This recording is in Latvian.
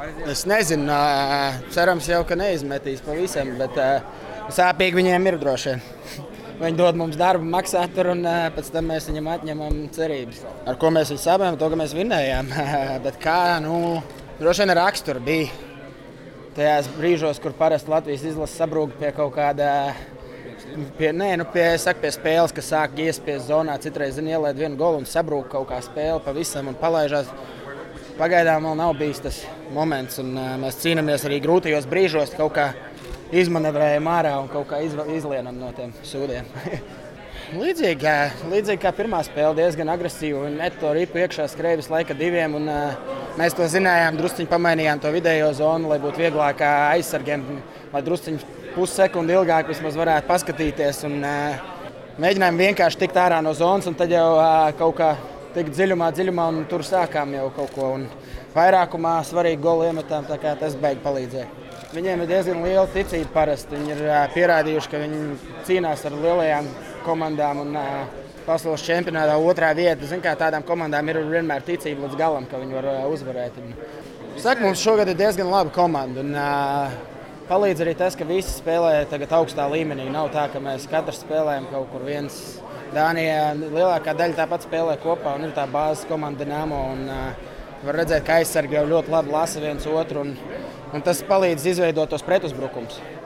Es nezinu, cerams jau, ka neizmetīs pa visam, bet sāpīgi viņiem ir droši vien. Viņi dod mums darbu, maksā tur, un pēc tam mēs viņam atņemam cerības. Ar ko mēs viņu sāpējam, to, ka mēs vinējām. Bet kā, droši vien raksturi bija tajās brīžos, kur parasti Latvijas izlase sabrūk pie kaut kāda, pie spēles, kas sāk iespiest zonā, citreiz ielaid vienu golu un sabrūk kaut kā spēle pavisam un palaižās. Pagaidām vēl nav bijis tas moments, un mēs cīnāmies arī grūtajos brīžos, kaut kā izmanevrējam ārā un kaut kā izlienam no tiem sūdiem. Līdzīgi kā pirmā spēle, diezgan agresīva. Viņi met to ripu iekšā, skrēja visu laiku diviem, un mēs to zinājām, drusciņi pamainījām to vidējo zonu, lai būtu vieglāk aizsargiem, lai drusciņi pussekundi ilgāk vismaz varētu paskatīties. Un mēģinājām vienkārši tikt ārā no zonas, un tad jau kaut kā tikt dziļumā, un tur sākām jau kaut ko. Un vairākumā svarīgi golu iemetām, tā kā tas beig palīdzēja. Viņiem ir diezgan liela ticība parasti. Viņi ir pierādījuši, ka viņi cīnās ar lielajām komandām un pasaules čempionātā otrā vieta. Zin kā tādām komandām ir vienmēr ticība līdz galam, ka viņi var uzvarēt. Saku, mums šogad ir diezgan laba komanda. Un, palīdz arī tas, ka visi spēlē tagad augstā līmenī. Nav tā, ka mēs katrs spēlējam kaut kur viens. Dānijā lielākā daļa tāpat spēlē kopā un ir tā bāzes komanda Dinamo. Var redzēt, ka aizsargi jau ļoti labi lasa viens otru. Un tas palīdz izveidot tos pretuzbrukums.